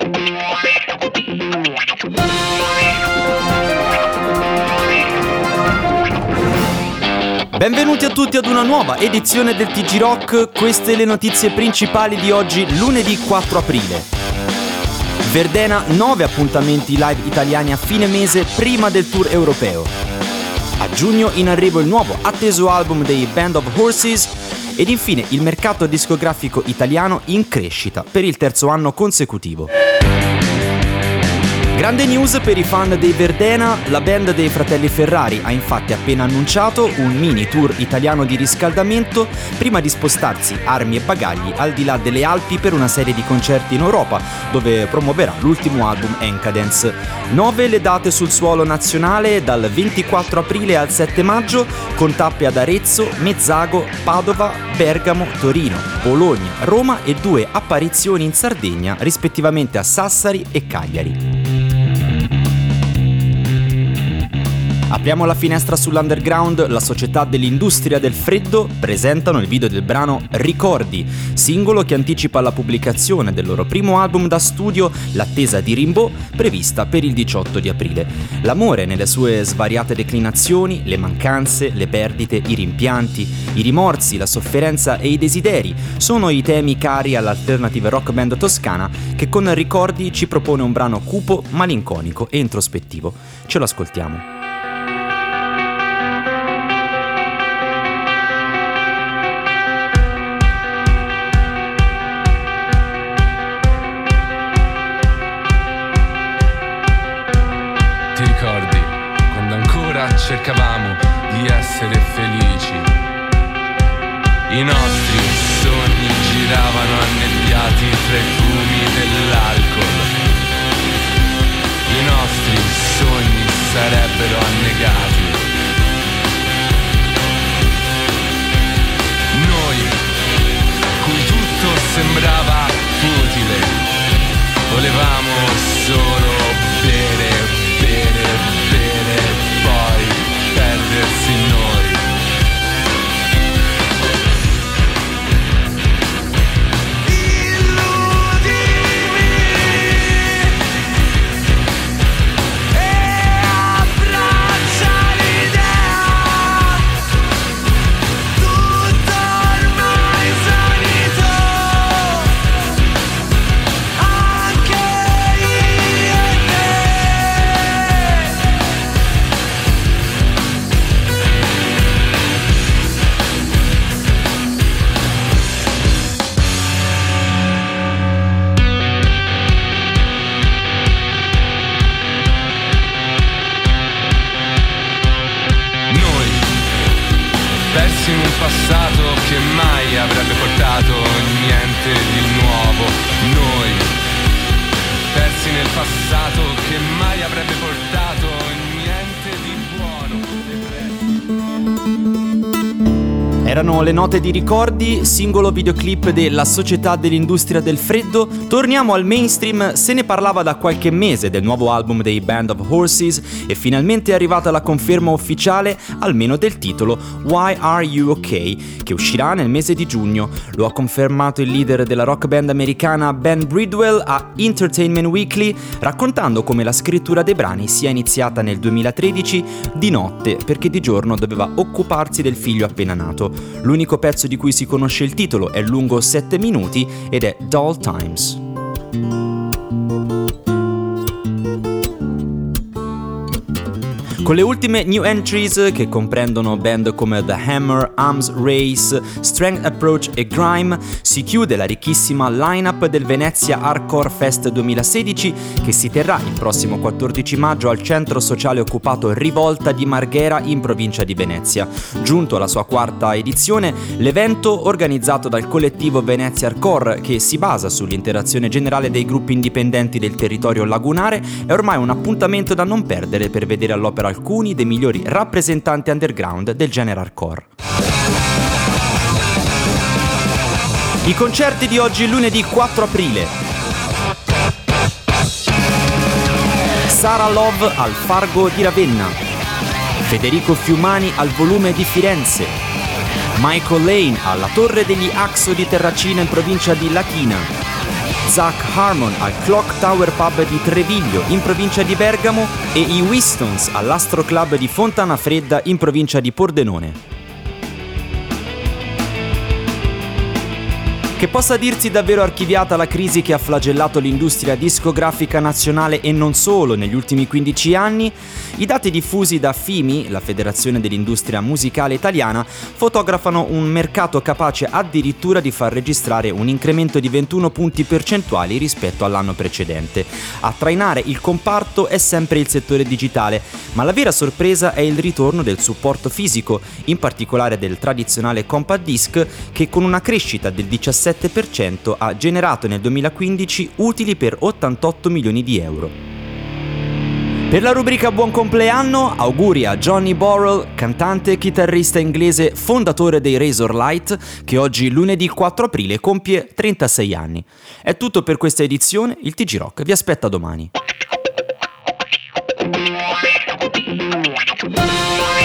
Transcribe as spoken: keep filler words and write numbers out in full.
Benvenuti a tutti ad una nuova edizione del T G Rock, queste le notizie principali di oggi, lunedì quattro aprile. Verdena, nove appuntamenti live italiani a fine mese prima del tour europeo. A giugno in arrivo il nuovo atteso album dei Band of Horses ed infine il mercato discografico italiano in crescita per il terzo anno consecutivo. Grande news per i fan dei Verdena, la band dei fratelli Ferrari ha infatti appena annunciato un mini tour italiano di riscaldamento prima di spostarsi armi e bagagli al di là delle Alpi per una serie di concerti in Europa, dove promuoverà l'ultimo album Encadence. Nove le date sul suolo nazionale dal ventiquattro aprile al sette maggio, con tappe ad Arezzo, Mezzago, Padova, Bergamo, Torino, Bologna, Roma e due apparizioni in Sardegna, rispettivamente a Sassari e Cagliari. Apriamo la finestra sull'underground, la società dell'industria del freddo presentano il video del brano Ricordi, singolo che anticipa la pubblicazione del loro primo album da studio, L'attesa di Rimbaud, prevista per il diciotto di aprile. L'amore nelle sue svariate declinazioni, le mancanze, le perdite, i rimpianti, i rimorsi, la sofferenza e i desideri sono i temi cari all'alternative rock band toscana che con Ricordi ci propone un brano cupo, malinconico e introspettivo. Ce lo ascoltiamo. Ti ricordi quando ancora cercavamo di essere felici? I nostri sogni giravano annebbiati tra i fumi dell'alcol. I nostri sogni sarebbero annegati. Noi, cui tutto sembrava futile, volevamo solo bere. Bere, bere, poi perdersi in noi. In un passato che mai avrebbe portato niente di nuovo. Noi, persi nel passato che mai avrebbe portato niente di buono. Erano le note di Ricordi, singolo videoclip della società dell'industria del freddo. Torniamo al mainstream, se ne parlava da qualche mese del nuovo album dei Band of Horses e finalmente è arrivata la conferma ufficiale almeno del titolo Why Are You OK, che uscirà nel mese di giugno. Lo ha confermato il leader della rock band americana Ben Bridwell a Entertainment Weekly, raccontando come la scrittura dei brani sia iniziata nel duemilatredici di notte perché di giorno doveva occuparsi del figlio appena nato. L'unico pezzo di cui si conosce il titolo è lungo sette minuti ed è Dull Times. Con le ultime new entries, che comprendono band come The Hammer, Arms Race, Strength Approach e Grime, si chiude la ricchissima line-up del Venezia Hardcore Fest duemilasedici, che si terrà il prossimo quattordici maggio al centro sociale occupato Rivolta di Marghera in provincia di Venezia. Giunto alla sua quarta edizione, l'evento, organizzato dal collettivo Venezia Hardcore, che si basa sull'interazione generale dei gruppi indipendenti del territorio lagunare, è ormai un appuntamento da non perdere per vedere all'opera alcuni dei migliori rappresentanti underground del genere hardcore. I concerti di oggi, lunedì quattro aprile. Sara Love al Fargo di Ravenna, Federico Fiumani al Volume di Firenze, Michael Lane alla Torre degli Axo di Terracina in provincia di Latina, Zach Harmon al Clock Tower Pub di Treviglio, in provincia di Bergamo, e i Wistons all'Astro Club di Fontana Fredda, in provincia di Pordenone. Che possa dirsi davvero archiviata la crisi che ha flagellato l'industria discografica nazionale e non solo negli ultimi quindici anni, i dati diffusi da F I M I, la Federazione dell'Industria Musicale Italiana, fotografano un mercato capace addirittura di far registrare un incremento di ventuno punti percentuali rispetto all'anno precedente. A trainare il comparto è sempre il settore digitale, ma la vera sorpresa è il ritorno del supporto fisico, in particolare del tradizionale compact disc, che con una crescita del diciassette per cento ha generato nel duemilaquindici utili per ottantotto milioni di euro. Per la rubrica Buon compleanno, auguri a Johnny Borrell, cantante e chitarrista inglese fondatore dei Razorlight, che oggi lunedì quattro aprile compie trentasei anni. È tutto per questa edizione, il T G Rock vi aspetta domani.